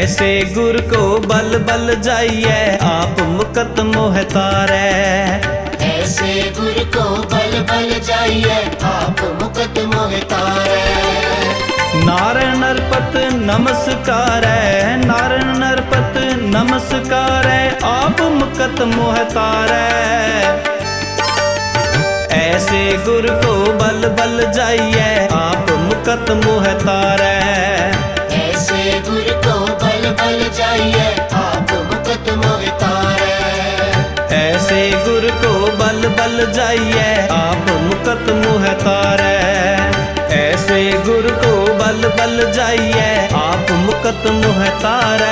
ऐसे गुर को बल बल जाइए आप मुकत मोह तारै। ऐसे गुर को बल बल जाइए आप मुकत मोह तारै। नारायण नरपत नमस्कार है, नारायण नरपत नमस्कार है आप मुकत मोह तारै। ऐसे गुर को बल बल जाइए आप मुकत मोह तारै। ऐसे गुर को बल बल जाइए आप मुकत मोह तारै। ऐसे गुर को बल बल जाइए आप मुकत मोह तारै। ऐसे गुर को बल बल जाइए आप मुकत मोह तारै।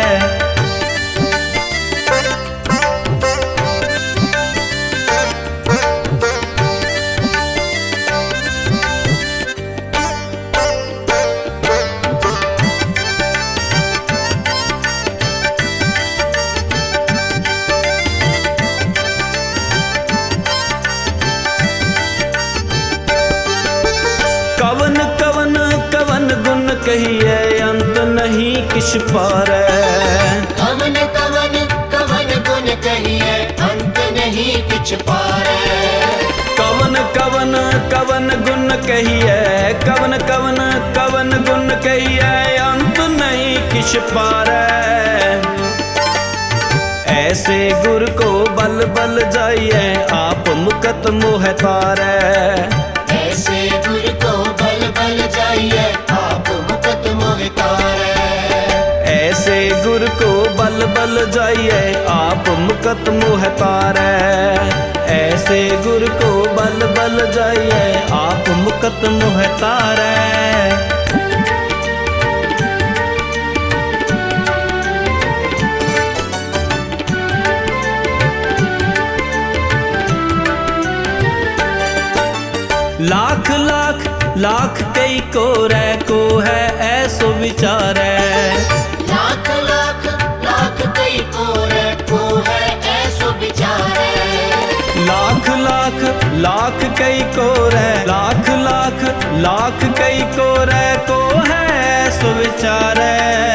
कवन कवन कवन गुण कहिए अंत नहीं किछ पारै। कवन कवन कवन गुण कहिए अंत नहीं किछ पारै। कवन कवन कवन गुण कहिए, कवन कवन कवन गुण कहिए अंत नहीं किछ पारै। ऐसे गुर को बल बल जाइए आप मुकत मोह तारै। ऐसे गुर को बल बल जाइए आप मुकत मोह तारै। ऐसे गुर को बल बल जाइए आप मुकत मोह तारै। ऐसे गुर को बल बल जाइए आप मुकत मोह तारै। लाख लाख लाख कई को रै को है ऐसो विचारै। लाख लाख लाख कई को है ऐसो विचारै। लाख लाख लाख कई को रै, लाख लाख लाख कई को रै को है ऐसो विचारै।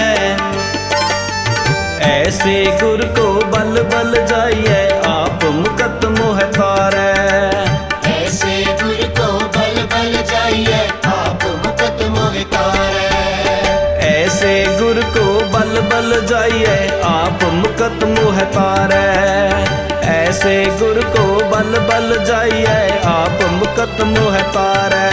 ऐसे गुर को बल बल जाइए आप मुकत मोह तारै। ऐसे गुर को बल बल जाइए आप मुकत मोह तारै। ऐसे गुर को बल बल जाइए आप मुकत मोह तारै। ऐसे गुर को बल बल जाइए आप मुकत मोह तारै।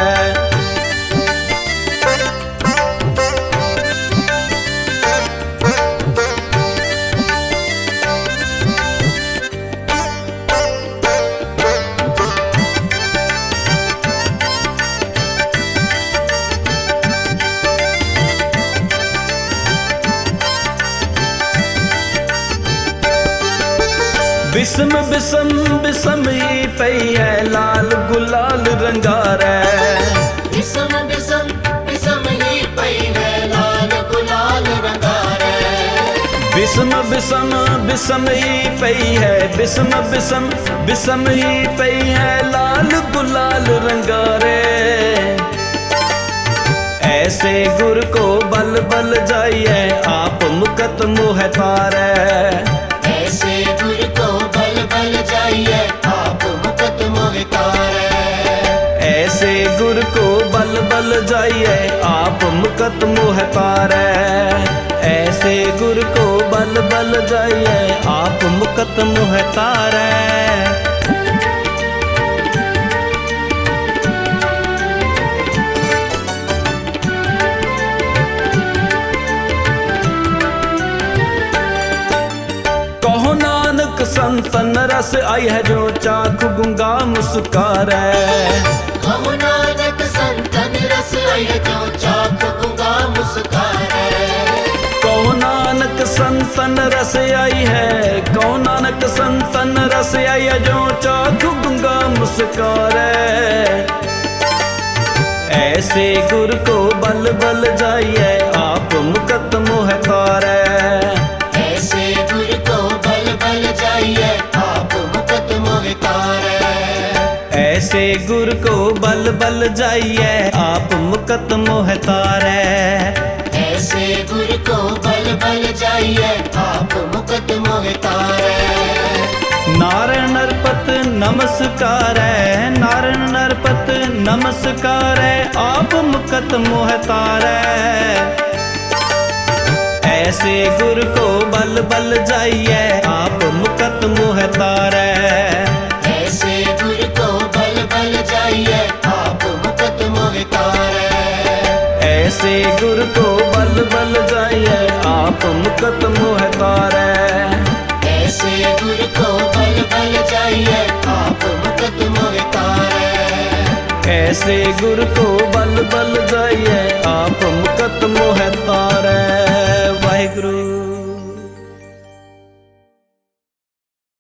बिसम बिसम बिसम ही पई है लाल गुलाल रंगारै। बिसम बिसम बिसम ही पई है लाल गुलाल रंगारै। बिसम बिसम बिसम ही पई है, बिसम बिसम बिसम ही पई है लाल गुलाल रंगारै। ऐसे गुर को बल बल जाइए आप मुकत मोह तारै। ऐसे गुर को बल बल जाइए आप मुकत मोह तारै। ऐसे गुर को बल बल जाइए आप मुकत मोह तारै। ऐसे गुर को बल बल जाइए आप मुकत मोह तारै। कहो नानक संतन रस आई है जो चाख गुंगा मुस्कारै। कहो नानक संतन रस आई है जो चाख गुंगा मुस्कारै। कहो नानक संतन रस आई है, कहो नानक संतन रस आई है जो चाख गुंगा मुस्कारै। ऐसे गुर को बल बल जाइए आप मुकत मोह तारै। ऐसे गुर को बल बल जाइए आप मुकत मोह तारै। ऐसे गुर को बल बल जाइए आप मुकत मोह तारै। ऐसे गुर को बल जाइए आप मुकत मोह तारै। नारायण नरपत नमस्कार है, नारायण नरपत नमस्कार है, आप मुकत मोह तारै। ऐसे गुर को बल बल जाइए आप मुकत मोह तारै। ऐसे गुर को बल बल जाइए आप मुकत मोह तारै। ऐसे गुर को बल बल जाइए आप मुकत मोह तारै। ऐसे गुर को बल बल जाइए आप मुकत मोह तारै। ऐसे गुर को बल बल जाइए आप मुकत मोह तारै।